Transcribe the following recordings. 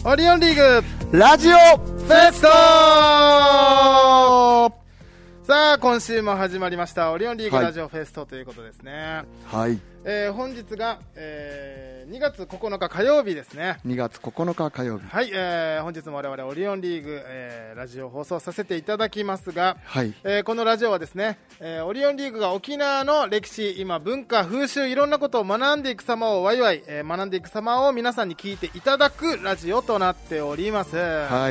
オリオンリーグラジオフェスト。 さあ今週も始まりましたオリオンリーグラジオフェストということですね。 はい、 本日が、2月9日火曜日ですね。 2月9日火曜日。 はい、本日も我々オリオンリーグ、ラジオ放送させていただきますが、 はい、 このラジオはですね、オリオンリーグが沖縄の歴史、今文化風習いろんなことを学んでいく様をワイワイ、学んでいく様を皆さんに聞いていただくラジオとなっております。 はい、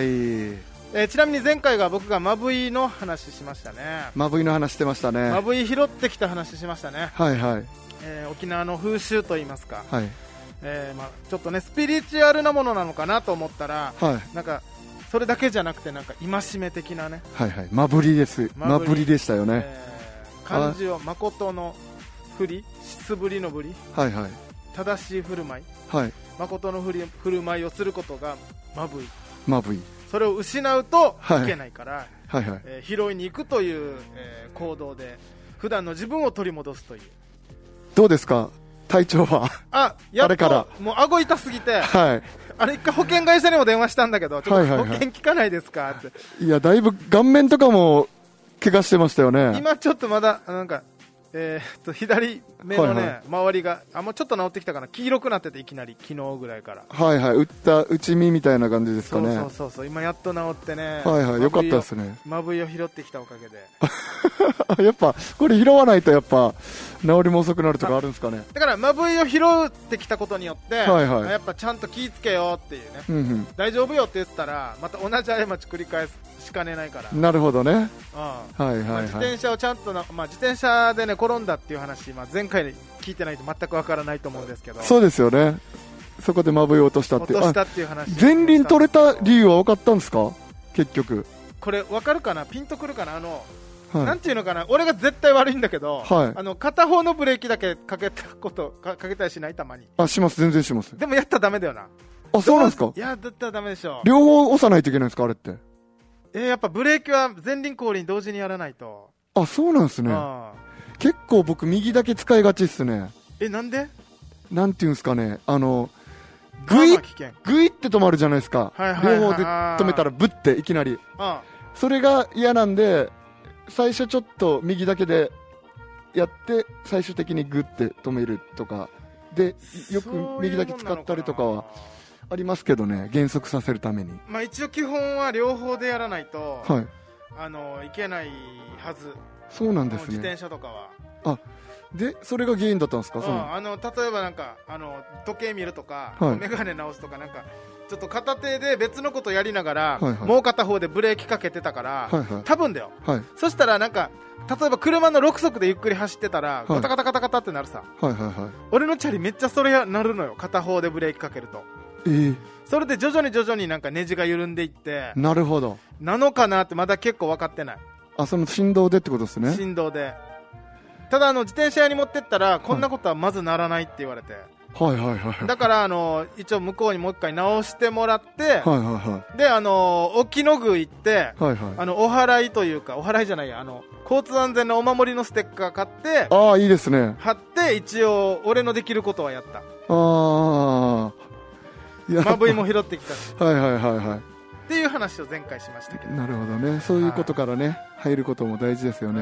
ちなみに前回が僕がマブイの話しましたね。 マブイの話してましたね。 マブイ拾ってきた話しましたね。 はいはい、 沖縄の風習といいますか、 はい、 ちょっとねスピリチュアルなものなのかなと思ったら、 はい、 なんかそれだけじゃなくてなんか戒め的なね、 はいはい、マブリです。マブリでしたよね。 漢字を誠の振り、質ぶりのぶり、 はいはい、 正しい振る舞い、 はい、 誠の振る舞いをすることがマブイ。 マブイ、 それを失うといけないから、 はいはいはい、 拾いに行くという、行動で普段の自分を取り戻すという。 どうですか体調は。 やっとあれからもう顎痛すぎて、 はい、 あれ一回保険会社にも電話したんだけど、ちょっと保険効かないですかって、 いやだいぶ顔面とかも怪我してましたよね。 今ちょっとまだなんか左目のね、 はいはい、 周りがもうちょっと治ってきたかな。黄色くなってていきなり昨日ぐらいから、 はいはい、内身みたいな感じですかね。 そう今やっと治ってね。 はいはい、よかったですね。 マブイを拾ってきたおかげでやっぱこれ拾わないとやっぱ治りも遅くなるとかあるんですかね。 だからマブイを拾ってきたことによって、 はいはい、 やっぱちゃんと気ぃつけようっていうね、 うんうん、 大丈夫よって言ってたらまた同じ過ち繰り返しかねないから。 なるほどね。 はいはいはい、 自転車をちゃんと自転車でね転んだっていう話、前回聞いてないと全くわからないと思うんですけど。 そうですよね。そこでマブイを落としたっていう話。 前輪取れた理由は分かったんですか結局。 これ分かるかな、ピンとくるかな。 はい、 なんていうのかな、俺が絶対悪いんだけど、 はい、 片方のブレーキだけかけたりしない？たまに。 します、全然します。 でもやったらダメだよな。 そうなんですか。 いやだったらダメでしょ。 両方押さないといけないんですかあれって。 やっぱブレーキは前輪後輪同時にやらないと。 そうなんですね。結構僕右だけ使いがちっすね。 なんで？ なんていうんですかね、グイって止まるじゃないですか。両方で止めたらブッていきなり。それが嫌なんで最初ちょっと右だけでやって最終的にグッて止めるとかで、よく右だけ使ったりとかはありますけどね、減速させるために。 一応基本は両方でやらないと、 はい、 いけないはず。 そうなんですね。 自転車とかは。 でそれが原因だったんですか。 例えばなんか時計見るとか、 はい、 メガネ直すとか、なんかちょっと片手で別のことやりながら、 はいはい、 もう片方でブレーキかけてたから、 はいはい、 多分だよ、 はい、 そしたらなんか例えば車の6速でゆっくり走ってたら、ガタガタガタガタってなるさ、 はいはいはい、 俺のチャリめっちゃそれなるのよ、片方でブレーキかけると。それで徐々になんかネジが緩んでいって、 なるほど、 なのかなってまだ結構分かってない。 その振動でってことですね。 振動で。ただ自転車屋に持ってったら、こんなことはまずならないって言われて、 はいはいはい、 だから一応向こうにもう一回直してもらって、 はいはいはい、 で沖野宮行って、 はいはい、 お祓いというか、お祓いじゃないや、交通安全のお守りのステッカー買って、 いいですね、 貼って一応俺のできることはやった。マブイも拾ってきたし、 はいはいはいはい、 っていう話を前回しましたけど。 なるほどね、そういうことからね、入ることも大事ですよね。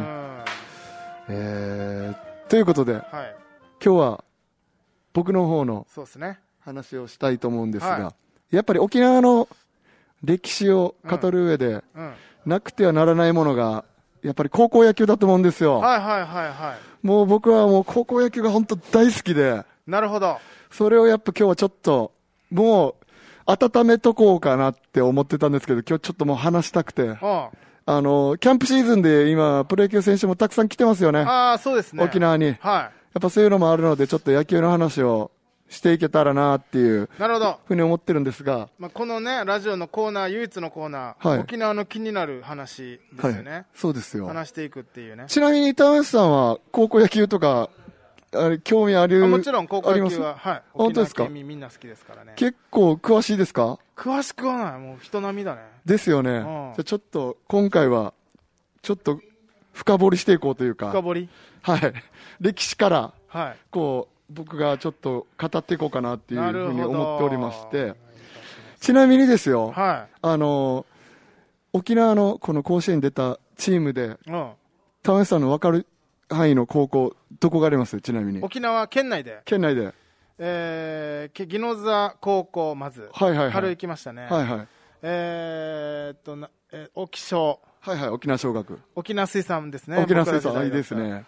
ということで、今日は僕の方の話をしたいと思うんですが、やっぱり沖縄の歴史を語る上で、なくてはならないものがやっぱり高校野球だと思うんですよ。もう僕はもう高校野球が本当大好きで。 なるほど。 それをやっぱ今日はちょっともう温めとこうかなって思ってたんですけど、今日ちょっともう話したくて。キャンプシーズンで今プロ野球選手もたくさん来てますよね。 そうですね。 沖縄に。やっぱそういうのもあるので、ちょっと野球の話をしていけたらなっていうふうに思ってるんですが、 このねラジオのコーナー、唯一のコーナー、沖縄の気になる話ですよね。 そうですよ。 話していくっていうね。 ちなみに田中さんは高校野球とか興味ある？ もちろん高校野球は、 本当ですか？ 沖縄県民みんな好きですからね。 結構詳しいですか？ 詳しくはない、もう人並みだね。 ですよね。じゃあちょっと今回はちょっと深掘りしていこうというか、 深掘り、 歴史から、こう僕がちょっと語っていこうかなっていうふうに思っておりまして、 ちなみにですよ、 はい、 沖縄のこの甲子園に出たチームで、玉井さんの分かる範囲の高校、どこがあります？ちなみに。 沖縄県内で。 県内で。 宜野座高校、まず。 はいはいはい。 春行きましたね。 はいはい。 沖小。 はいはい、沖縄小学。 沖縄水産ですね。 沖縄水産、いいですね。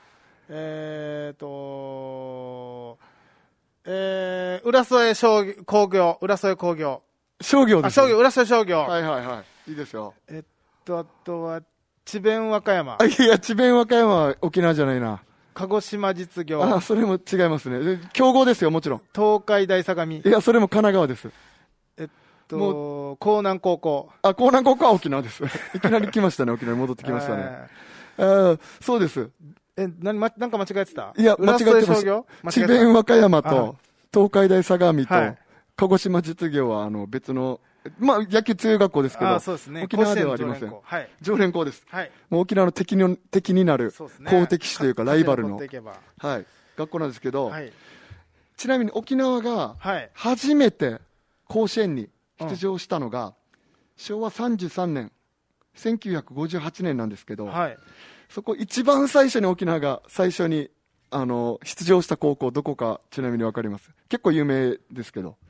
浦添工業、浦添工業。 商業です、ね。 浦添商業。 はいはいはい。いいですよ。 あとは、智弁和歌山。 いや、智弁和歌山は沖縄じゃないな。 鹿児島実業。 それも違いますね。強豪ですよ、もちろん。 東海大相模。 いや、それも神奈川です。 江南高校。 江南高校は沖縄です。いきなり来ましたね、沖縄に戻ってきましたね。そうです。 なんか間違えてた？ いや、間違えてます。智弁和歌山と、東海大相模と、鹿児島実業は、別の、まあ、野球強い学校ですけど、 そうですね、 沖縄ではありません。 はい、 常連校です。 はい、 もう沖縄の敵になる、公敵視というか、ライバルの、はい、学校なんですけど、はい、ちなみに沖縄が、初めて甲子園に出場したのが、昭和33年、1958年なんですけど、はい、そこ一番最初に沖縄が最初に、出場した高校、どこかちなみに分かります？結構有名ですけど。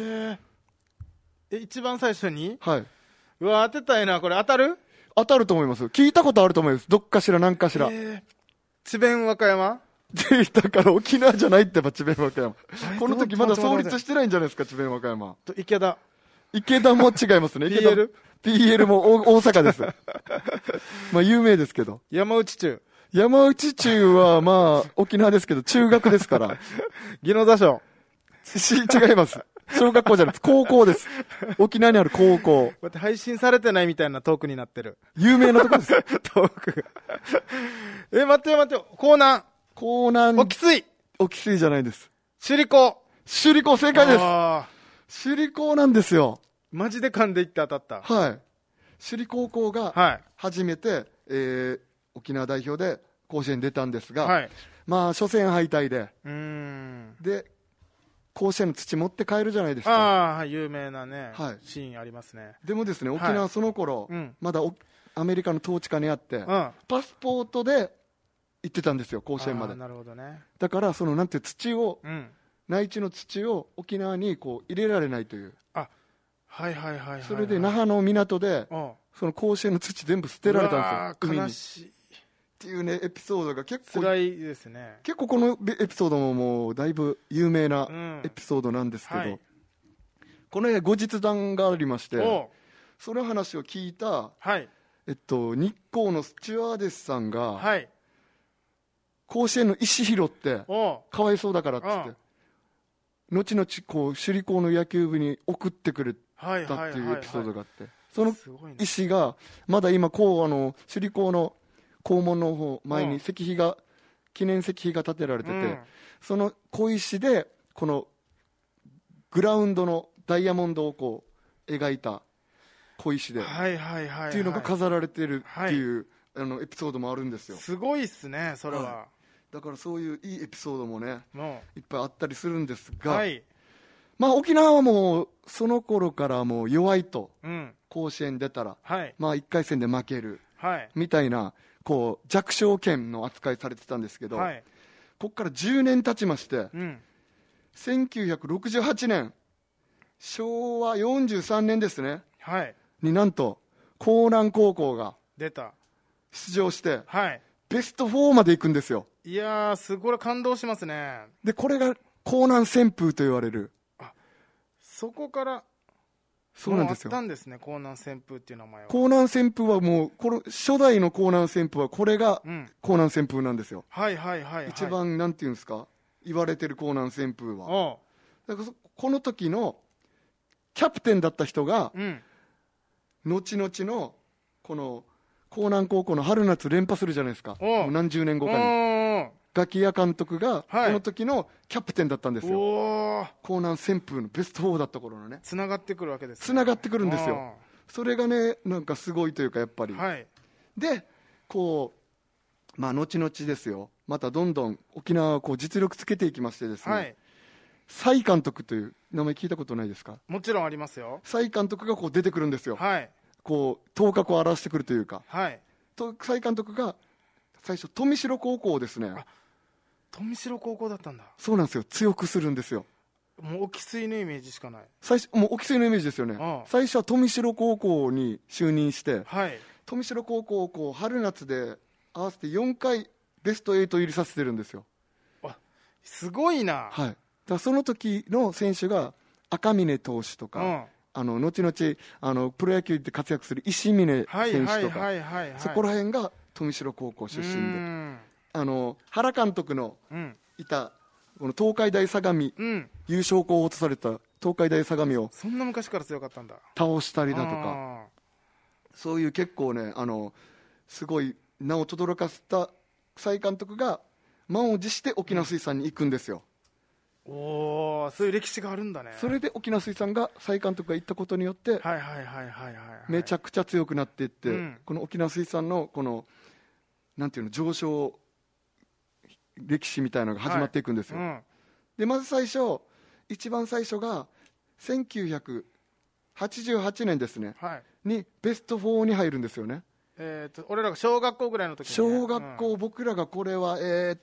一番最初に？ はい。 うわ、当てたいな。これ当たる？ 当たると思います。聞いたことあると思います。どっかしら何かしら。 智弁和歌山？ だから沖縄じゃないってば、智弁和歌山。この時まだ創立してないんじゃないですか、智弁和歌山。 池田も違いますね。PL も大阪です。まあ有名ですけど。 山内中はまあ沖縄ですけど、中学ですから。 宜野座小。 違います。小学校じゃなくて高校です。沖縄にある高校。 待って、配信されてないみたいなトークになってる。 有名なとこです。 トーク。待って。江南。沖水じゃないです。 首里高正解です。首里高なんですよ。 マジで噛んでいって当たった。 はい。首里高校が初めて、沖縄代表で甲子園に出たんですが、はい、まあ初戦敗退で、で甲子園の土持って帰るじゃないですか。 有名なね、はい、シーンありますね。 でもですね、沖縄その頃、まだアメリカの統治下にあって、パスポートで行ってたんですよ、甲子園まで。 なるほどね。 だからそのなんて土を、内地の土を沖縄にこう入れられないという。それで那覇の港で、その甲子園の土全部捨てられたんですよ、 悲しいっていうね、エピソードが結構辛いですね。 結構このエピソードももうだいぶ有名なエピソードなんですけど、この後日談がありまして、その話を聞いた、日光のスチュワーデスさんが、甲子園の石拾ってかわいそうだからっつって後々こう首里高の野球部に送ってくれたっていうエピソードがあって、その石がまだ今首里高の校門の方前に記念石碑が建てられてて、その小石でこのグラウンドのダイヤモンドをこう描いた小石でっていうのが飾られてるっていうエピソードもあるんですよ。 すごいっすね、それは。 だからそういういいエピソードもね、いっぱいあったりするんですが、まあ沖縄はもうその頃からもう弱いと、甲子園出たら、まあ1回戦で負けるみたいなこう弱小県の扱いされてたんですけど、ここから10年経ちまして、1968年昭和43年ですね、になんと江南高校が出場して、ベスト4まで行くんですよ。 いやー、すごい感動しますね。 でこれが江南旋風と言われる。 そこからそうなんですよ。 あったんですね、江南旋風っていう名前は。 江南旋風はもうこの初代の江南旋風はこれが江南旋風なんですよ。一番なんていうんですか、言われてる江南旋風は。だからこの時のキャプテンだった人が、後々のこの江南高校の春夏連覇するじゃないですか。もう何十年後かにガキヤ監督がこの時のキャプテンだったんですよ。江南旋風のベスト4だった頃のね。 つながってくるわけですね。 つながってくるんですよ。それがね、なんかすごいというかやっぱり、でこうまあ後々ですよ、またどんどん沖縄はこう実力つけていきましてですね、 蔡監督という名前聞いたことないですか？ もちろんありますよ。 蔡監督がこう出てくるんですよ。 はい。 こう頭角を現してくるというか、 はい。 蔡監督が最初富城高校をですね。 富城高校だったんだ。 そうなんですよ。強くするんですよ。 もう沖水のイメージしかない。 もう沖水のイメージですよね。最初は富城高校に就任して、 はい、 富城高校をこう春夏で合わせて4回ベスト8入りさせてるんですよ。 すごいな。 はい。だからその時の選手が赤嶺投手とか、後々プロ野球で活躍する石峰選手とか、そこら辺が富城高校出身で、原監督のいたこの東海大相模、優勝候補とされた東海大相模をそんな昔から強かったんだ。 倒したりだとか、そういう結構ね、すごい名を轟かせた蔡監督が満を持して沖縄水産に行くんですよ。 そういう歴史があるんだね。 それで沖縄水産が蔡監督が行ったことによってめちゃくちゃ強くなっていって、この沖縄水産のこのなんていうの上昇歴史みたいなのが始まっていくんですよ。でまず一番最初が1988年ですね、にベスト4に入るんですよね。 俺らが小学校ぐらいの時に、 小学校、僕らがこれは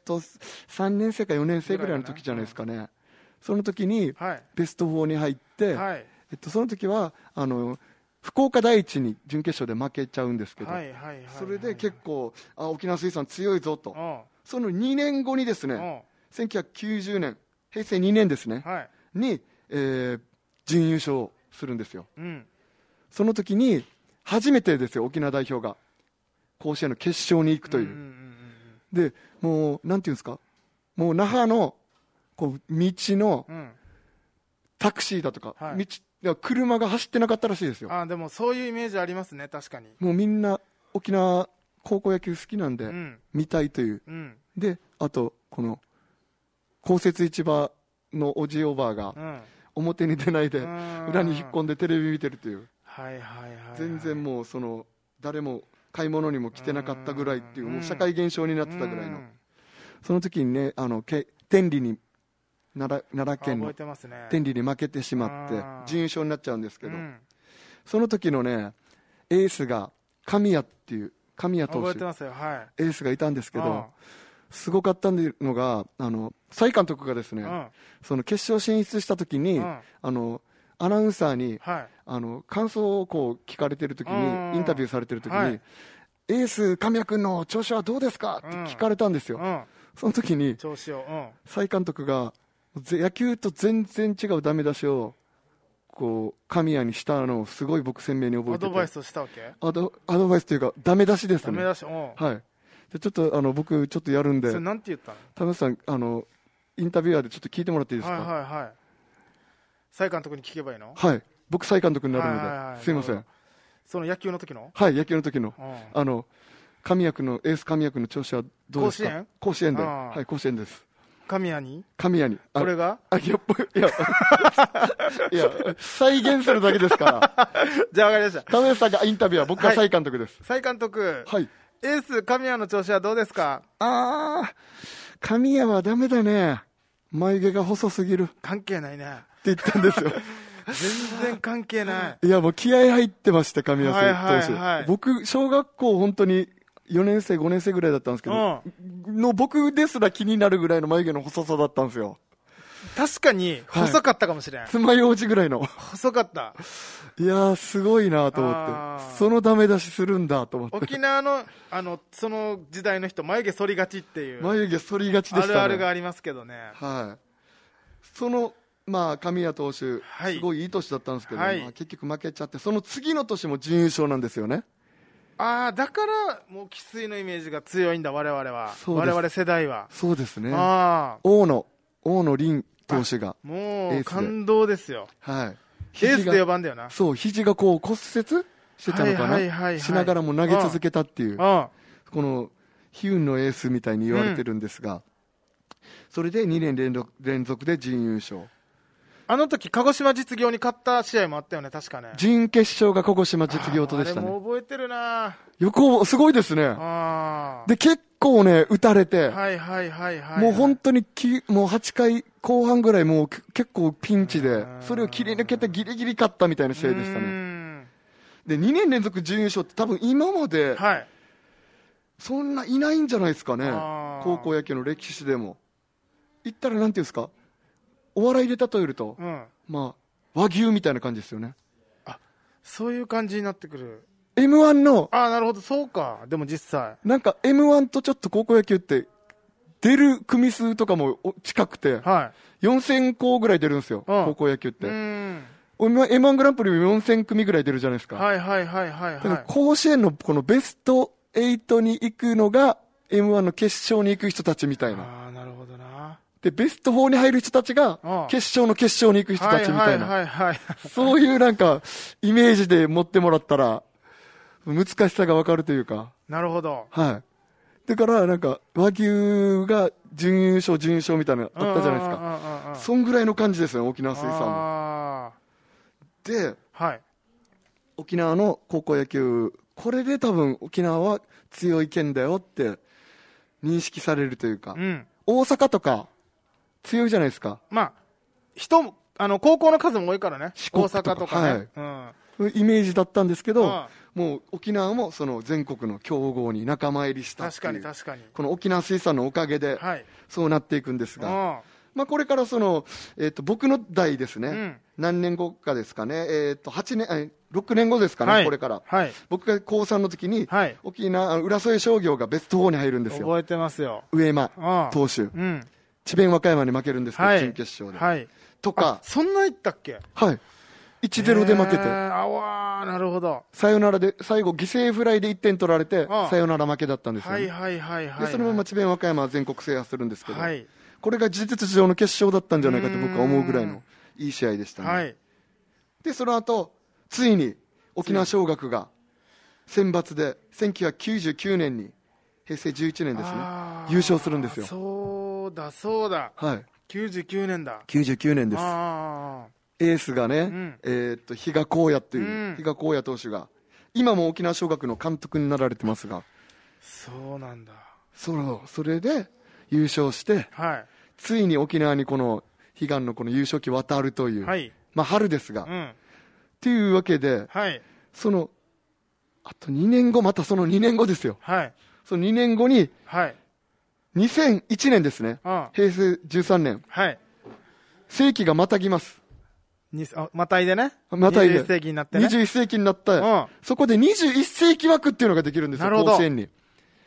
3年生か4年生ぐらいの時じゃないですかね。その時にベスト4に入って、その時は福岡第一に準決勝で負けちゃうんですけど、それで結構沖縄水産強いぞと。その2年後にですね、1990年平成2年ですね、に、準優勝するんですよ。その時に初めてですよ、沖縄代表が甲子園の決勝に行くという。でもうなんていうんですか、もう那覇のこう道のタクシーだとか、車が走ってなかったらしいですよ。 でもそういうイメージありますね。確かにもうみんな沖縄高校野球好きなんで見たいという、であとこの公設市場のおじおばあが表に出ないで裏に引っ込んでテレビ見てるという、全然もう誰も買い物にも来てなかったぐらいっていう、もう社会現象になってたぐらいの、その時にね、天理に奈良県の天理に負けてしまって準優勝になっちゃうんですけど、その時のねエースが神谷っていう神谷投手、エースがいたんですけど、すごかったのが蔡監督がですね、その決勝進出した時に、アナウンサーに、感想をこう聞かれてる時に、インタビューされてる時に、エース神谷君の調子はどうですかって聞かれたんですよ。その時に蔡監督が野球と全然違うダメ出しをこう神谷にしたのをすごい僕鮮明に覚えてて、 アドバイスをしたわけ？ アドバイスというかダメ出しですね。 ダメ出し、 はい。でちょっと僕ちょっとやるんで、 それなんて言ったの？ 田村さんインタビュアーでちょっと聞いてもらっていいですか？ 蔡監督に聞けばいいの？ はい。僕蔡監督になるので、すいません。 その野球の時の？ はい、野球の時の神谷君のエース神谷君の調子はどうですか？甲子園で、はい、甲子園です。神谷にこれがいや再現するだけですからじゃあ分かりました。 田村さんがインタビューは僕が蔡監督です。 蔡監督、 はい、 エース神谷の調子はどうですか？ 神谷はダメだね、眉毛が細すぎる。 関係ないねって言ったんですよ全然関係ない。 いやもう気合入ってました、神谷投手。僕小学校本当に4年生5年生ぐらいだったんですけど、僕ですら気になるぐらいの眉毛の細さだったんですよ。 確かに細かったかもしれん、 爪楊枝ぐらいの細かった。 いやーすごいなと思って、そのダメ出しするんだと思って。 沖縄のその時代の人眉毛剃りがちっていう、 眉毛剃りがちでしたね。 あるあるがありますけどね。 その神谷投手、すごいいい年だったんですけど、結局負けちゃって、その次の年も準優勝なんですよね。 だからもう生粋のイメージが強いんだ、我々は。我々世代は。 そうですね。大野凛投手がもう感動ですよ。エースで4番だよな。 そう、肘がこう骨折してたのかな、しながらも投げ続けたっていう、この悲運のエースみたいに言われてるんですが、それで2年連続で準優勝。 あの時鹿児島実業に勝った試合もあったよね、確かね。 準決勝が鹿児島実業とでしたね。 あれも覚えてるな。 すごいですね。で結構ね、打たれて、 はいはいはいはい。 もう本当にもう8回後半ぐらいもう結構ピンチで、それを切り抜けてギリギリ勝ったみたいな試合でしたね。で、2年連続準優勝って多分今まで、はい、そんないないんじゃないですかね。高校野球の歴史でも。言ったらなんていうんですか、お笑いで例えると、まあ、和牛みたいな感じですよね。 あ、そういう感じになってくる。 M1 の、 なるほど、そうか。でも実際。 なんか M1 とちょっと高校野球って、出る組数とかも近くて、はい、4000校ぐらい出るんですよ、高校野球って。M1 グランプリも4000組ぐらい出るじゃないですか。 はいはいはいはい、はい。 甲子園のこのベスト8に行くのが M1 の決勝に行く人たちみたいな。 ああ、なるほどな。 で、ベスト4に入る人たちが決勝の決勝に行く人たちみたいな。はいはいはい、はい。そういうなんか、イメージで持ってもらったら、難しさがわかるというか。 なるほど。 はい。だからなんか和牛が準優勝みたいなのあったじゃないですか。そんぐらいの感じですよね、沖縄水産も。で、はい、沖縄の高校野球、これで多分沖縄は強い県だよって認識されるというか、大阪とか強いじゃないですか。 まあ高校の数も多いからね。大阪とかね。 はい、イメージだったんですけど、もう沖縄もその全国の強豪に仲間入りしたっていう。 確かに確かに。 この沖縄水産のおかげで、そうなっていくんですが、まあこれからその、僕の代ですね、何年後かですかね、6年後ですかね、これから。僕が高3の時に、沖縄、浦添商業がベスト4に入るんですよ。 覚えてますよ。 上間投手。智弁和歌山に負けるんですけど、準決勝で。とか。 そんな言ったっけ？ はい。1-0 で負けて。 なるほど。 サヨナラで、最後犠牲フライで1点取られて、サヨナラ負けだったんですよ、ね。で、そのまま智弁和歌山は全国制覇するんですけど、これが事実上の決勝だったんじゃないかと僕は思うぐらいのいい試合でしたね。で、その後、ついに沖縄尚学が選抜で1999年に、平成11年ですね、優勝するんですよ。 そうだ、そうだ。はい。99年だ。 99年です。エースがね、比嘉公也っていう、比嘉公也投手が、今も沖縄尚学の監督になられてますが。 そうなんだ。 それで優勝して、ついに沖縄にこの悲願のこの優勝旗渡るという、まあ春ですが、っていうわけで、その、あと2年後、またその2年後ですよ。その2年後に、2001年ですね、平成13年、世紀がまたぎます。 またいでね。 またいで。 21世紀になってね。 21世紀になった、そこで21世紀枠っていうのができるんですよ、甲子園に。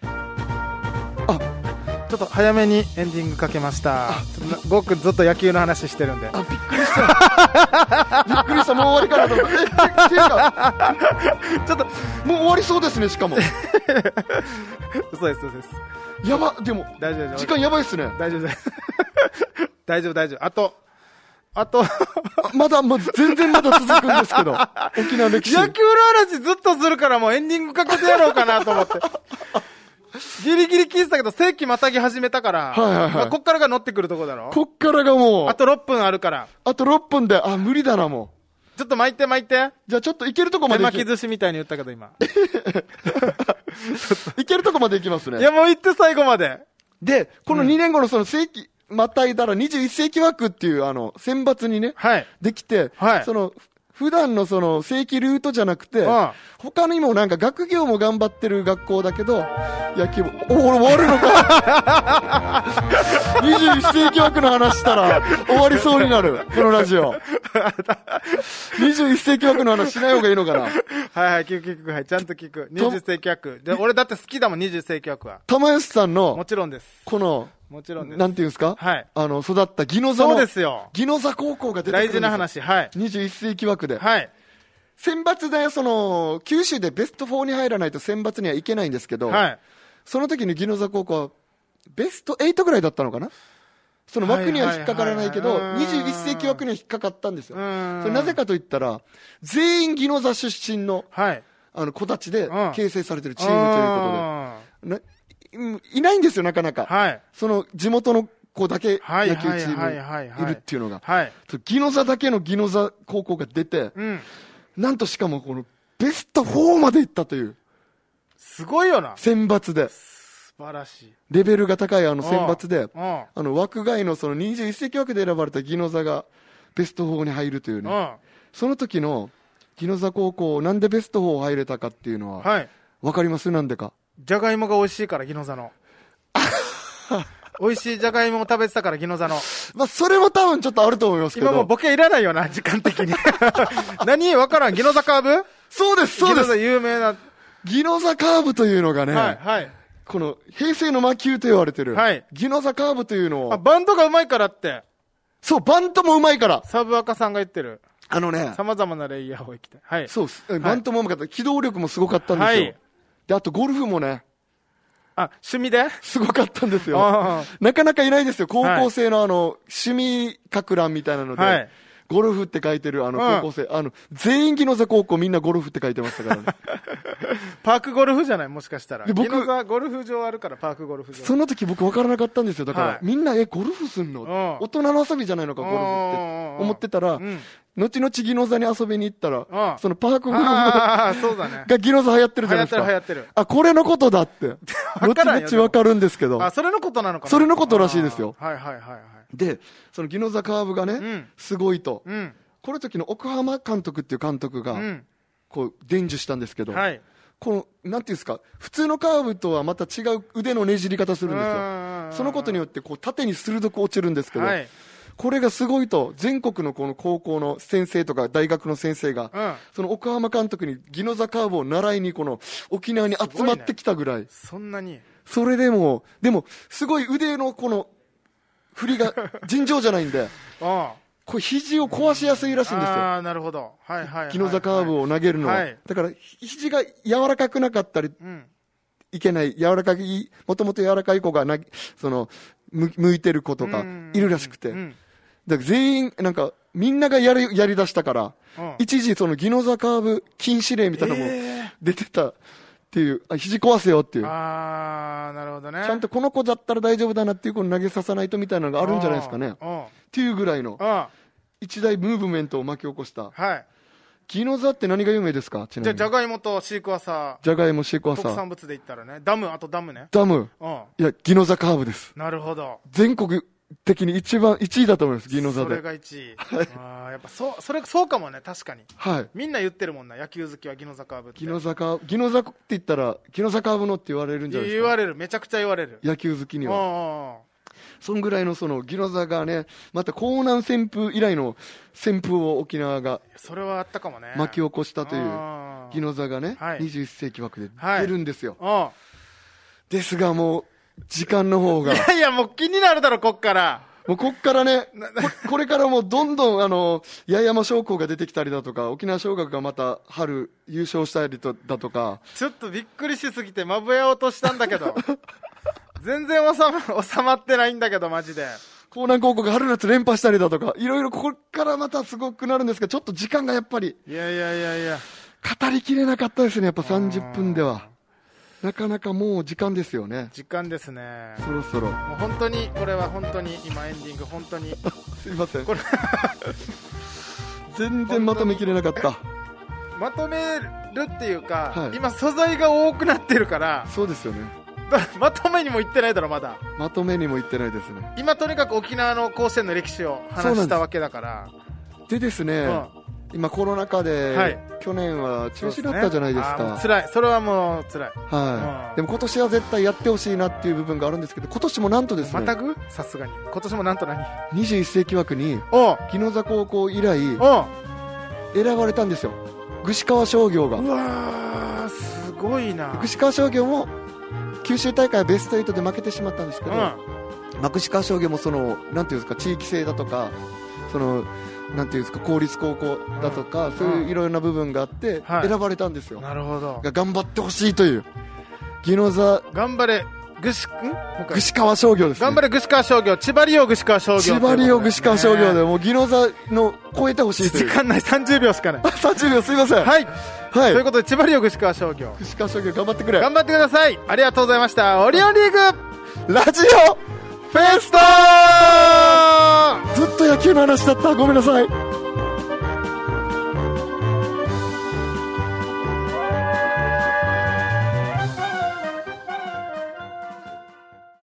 ちょっと早めにエンディングかけました。僕ずっと野球の話してるんで。 びっくりした。びっくりした、もう終わりかなと思って。っていうか、ちょっと、もう終わりそうですね、しかも。 嘘です、嘘です。 やば、でも、 大丈夫、 時間やばいっすね。 大丈夫です。大丈夫、大丈夫。あと全然まだ続くんですけど、沖縄歴史。 野球の話ずっとするからもうエンディングかけてやろうかなと思って。ギリギリ聞いてたけど、世紀またぎ始めたから、こっからが乗ってくるとこだろ。 こっからがもう。 あと6分あるから。 あと6分で、無理だな、もう。ちょっと巻いて。 じゃあちょっといけるとこまで。 手巻き寿司みたいに言ったけど、今。 いけるとこまでいきますね。 いや、もう行って最後まで。 で、この2年後のその世紀、またいだら21世紀枠っていう選抜にね、できて、その、普段のその正規ルートじゃなくて、他にもなんか学業も頑張ってる学校だけど、野球も、終わるのか21世紀枠の話したら終わりそうになる、このラジオ。21世紀枠の話しない方がいいのかな。 聞く、ちゃんと聞く。20世紀枠。で、俺だって好きだもん、20世紀枠は。 玉吉さんの、 もちろんです。 この、 もちろんです。 なんていうんですか、育った宜野座の、 そうですよ。 宜野座高校が出てくるんですよ。 大事な話、 21世紀枠で。選抜で、九州でベスト4に入らないと選抜にはいけないんですけど、その時に宜野座高校は、ベスト8ぐらいだったのかな、その枠には引っかからないけど、21世紀枠には引っかかったんですよ。それなぜかと言ったら、全員宜野座出身の、子たちで形成されてるチームということで。いないんですよ、なかなか。その地元の子だけ野球チームいるっていうのが。宜野座だけの宜野座高校が出て、なんとしかもこのベスト4まで行ったという。 すごいよな。 選抜で。 晴らしい。 レベルが高い選抜で、枠外のその21世紀枠で選ばれた宜野座がベスト4に入るというね。その時の宜野座高校、なんでベスト4入れたかっていうのは、わかります？なんでか。 じゃがいもが美味しいから、宜野座の。美味しいじゃがいもを食べてたから、宜野座の。 まあ、それも多分ちょっとあると思いますけど。 今もうボケいらないよな、時間的に。何わからん、宜野座カーブ？ そうです、そうです。 宜野座有名な。 宜野座カーブというのがね、この平成の魔球と言われてる、宜野座カーブというのを。 バンドがうまいからって。 そう、バントもうまいから。 サブアカさんが言ってる。 ね。 様々なレイヤーを生きて。はい。 そうです。バントもうまかった。機動力もすごかったんですよ。で、あとゴルフもね。 趣味ですごかったんですよ。なかなかいないですよ。高校生の趣味書覧みたいなので、ゴルフって書いてる高校生、全員宜野座高校みんなゴルフって書いてましたからね。 パークゴルフじゃない？もしかしたら。宜野座ゴルフ場あるからパークゴルフ場。 その時僕分からなかったんですよ。だから、みんなゴルフすんの？大人の遊びじゃないのか、ゴルフって思ってたら、後々宜野座に遊びに行ったら、そのパークゴルフが宜野座流行ってるじゃないですか。 流行ってる。 これのことだって。後々わかるんですけど。 それのことなのかな？ それのことらしいですよ。 はい。 で、その宜野座カーブがね、すごいと。この時の奥浜監督っていう監督が、こう、伝授したんですけど、この、なんていうんですか、普通のカーブとはまた違う腕のねじり方するんですよ。そのことによって、こう、縦に鋭く落ちるんですけど、これがすごいと、全国のこの高校の先生とか大学の先生が、その奥浜監督に宜野座カーブを習いにこの沖縄に集まってきたぐらい。 そんなに。 それでも、すごい腕のこの、振りが尋常じゃないんで、これ肘を壊しやすいらしいんですよ。 なるほど。 宜野座カーブを投げるのは。だから、肘が柔らかくなかったり、いけない、もともと柔らかい子が向いてる子とか、いるらしくて。だから全員、みんながやり出したから、一時宜野座カーブ禁止令みたいなのも出てたっていう、肘壊せよっていう。 なるほどね。 ちゃんとこの子だったら大丈夫だなっていう子に投げささないとみたいなのがあるんじゃないですかね。っていうぐらいの、一大ムーブメントを巻き起こした。宜野座って何が有名ですか？ちなみに。 じゃがいもとシークワーサー。 じゃがいも、シークワーサー。 特産物で言ったらね。ダムね。 ダム。いや、宜野座カーブです。 なるほど。 全国的に1位だと思います、宜野座で。 それが1位。やっぱそうかもね、確かに。みんな言ってるもんな、野球好きは宜野座カーブって。 宜野座って言ったら、宜野座カーブのって言われるんじゃないですか。 言われる、めちゃくちゃ言われる。 野球好きには。そんぐらいの宜野座がね、また江南旋風以来の旋風を沖縄が。 それはあったかもね。 巻き起こしたという、宜野座がね、21世紀枠で出るんですよ。ですがもう、時間の方が。 いや、もう気になるだろ、こっから。 もうこっからね、これからもうどんどん八重山商工が出てきたりだとか、沖縄尚学がまた春優勝したりだとか。 ちょっとびっくりしすぎてまぶや落としたんだけど。全然収まってないんだけど、マジで。 江南高校が春夏連覇したりだとか、いろいろここからまたすごくなるんですけど、ちょっと時間がやっぱり。 いや。 語りきれなかったですね、やっぱ30分では。なかなかもう時間ですよね。 時間ですね。 そろそろ。 もう本当に、これは本当に、今エンディング本当に。 すいません。これ全然まとめきれなかった。 まとめるっていうか、今素材が多くなってるから。 そうですよね。 まとめにも行ってないだろ、まだ。 まとめにも行ってないですね。 今とにかく沖縄の甲子園の歴史を話したわけだから。 でですね、今コロナ禍で、去年は中止だったじゃないですか。 辛い。それはもう辛い。 でも今年は絶対やってほしいなっていう部分があるんですけど、今年もなんとですね。 またぐ？さすがに。今年もなんと何 ？21世紀枠に、宜野座高校以来、選ばれたんですよ。串川商業が。 うわー、すごいな。 串川商業も、九州大会はベスト8で負けてしまったんですけど、串川商業もなんていうんですか、地域性だとか、なんていうんですか、公立高校だとか、そういういろいろな部分があって、選ばれたんですよ。 なるほど。 頑張ってほしいという。宜野座。 頑張れ、 串川商業ですね。 頑張れ、串川商業。千葉リオ串川商業。 千葉リオ串川商業で、もう宜野座の超えてほしいという。 時間ない30秒しかない。 30秒すいません。 はい。ということで、千葉リオ串川商業。 串川商業頑張ってくれ。 頑張ってください。ありがとうございました。オリオンリーグラジオフェスタずっと野球の話だった。ごめんなさい。